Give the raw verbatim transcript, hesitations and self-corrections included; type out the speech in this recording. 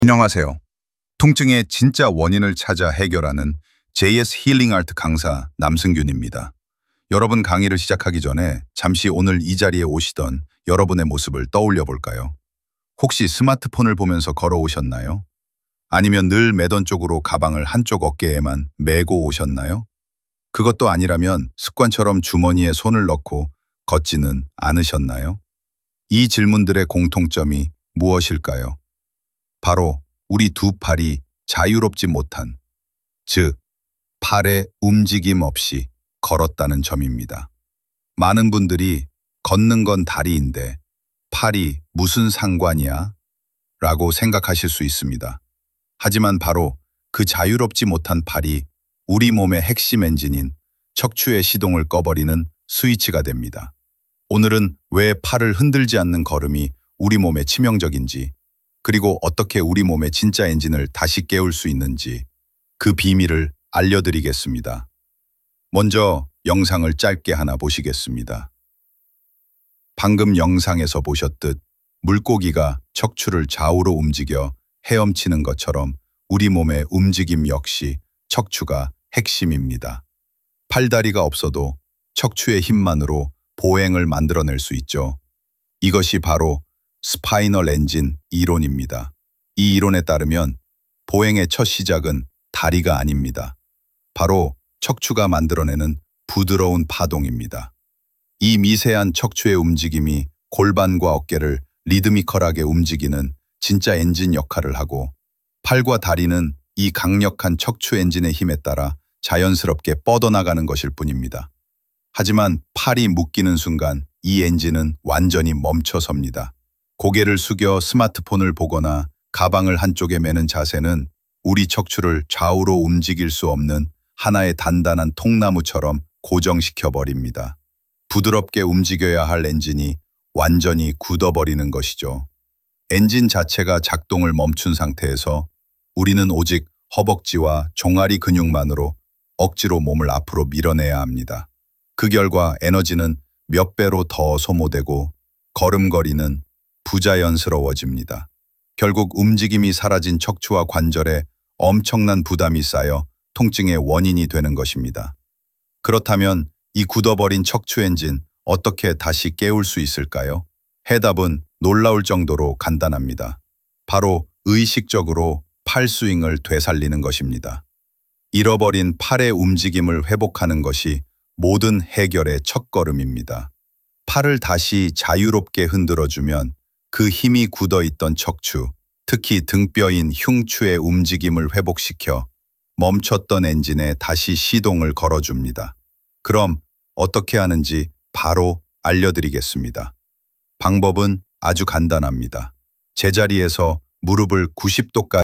안녕하세요. 통증의 진짜 원인을 찾아 해결하는 제이에스 힐링 아트 강사 남승균입니다. 여러분, 강의를 시작하기 전에 잠시 오늘 이 자리에 오시던 여러분의 모습을 떠올려 볼까요? 혹시 스마트폰을 보면서 걸어오셨나요? 아니면 늘 매던 쪽으로 가방을 한쪽 어깨에만 메고 오셨나요? 그것도 아니라면 습관처럼 주머니에 손을 넣고 걷지는 않으셨나요? 이 질문들의 공통점이 무엇일까요? 바로 우리 두 팔이 자유롭지 못한, 즉 팔의 움직임 없이 걸었다는 점입니다. 많은 분들이 걷는 건 다리인데 팔이 무슨 상관이야? 라고 생각하실 수 있습니다. 하지만 바로 그 자유롭지 못한 팔이 우리 몸의 핵심 엔진인 척추의 시동을 꺼버리는 스위치가 됩니다. 오늘은 왜 팔을 흔들지 않는 걸음이 우리 몸에 치명적인지, 그리고 어떻게 우리 몸의 진짜 엔진을 다시 깨울 수 있는지 그 비밀을 알려드리겠습니다. 먼저 영상을 짧게 하나 보시겠습니다. 방금 영상에서 보셨듯 물고기가 척추를 좌우로 움직여 헤엄치는 것처럼 우리 몸의 움직임 역시 척추가 핵심입니다. 팔다리가 없어도 척추의 힘만으로 보행을 만들어낼 수 있죠. 이것이 바로 스파이널 엔진 이론입니다. 이 이론에 따르면 보행의 첫 시작은 다리가 아닙니다. 바로 척추가 만들어내는 부드러운 파동입니다. 이 미세한 척추의 움직임이 골반과 어깨를 리드미컬하게 움직이는 진짜 엔진 역할을 하고, 팔과 다리는 이 강력한 척추 엔진의 힘에 따라 자연스럽게 뻗어나가는 것일 뿐입니다. 하지만 팔이 묶이는 순간 이 엔진은 완전히 멈춰섭니다. 고개를 숙여 스마트폰을 보거나 가방을 한쪽에 매는 자세는 우리 척추를 좌우로 움직일 수 없는 하나의 단단한 통나무처럼 고정시켜버립니다. 부드럽게 움직여야 할 엔진이 완전히 굳어버리는 것이죠. 엔진 자체가 작동을 멈춘 상태에서 우리는 오직 허벅지와 종아리 근육만으로 억지로 몸을 앞으로 밀어내야 합니다. 그 결과 에너지는 몇 배로 더 소모되고 걸음걸이는 부자연스러워집니다. 결국 움직임이 사라진 척추와 관절에 엄청난 부담이 쌓여 통증의 원인이 되는 것입니다. 그렇다면 이 굳어버린 척추 엔진 어떻게 다시 깨울 수 있을까요? 해답은 놀라울 정도로 간단합니다. 바로 의식적으로 팔 스윙을 되살리는 것입니다. 잃어버린 팔의 움직임을 회복하는 것이 모든 해결의 첫걸음입니다. 팔을 다시 자유롭게 흔들어주면 그 힘이 굳어있던 척추, 특히 등뼈인 흉추의 움직임을 회복시켜 멈췄던 엔진에 다시 시동을 걸어줍니다. 그럼 어떻게 하는지 바로 알려드리겠습니다. 방법은 아주 간단합니다. 제자리에서 무릎을 구십 도까지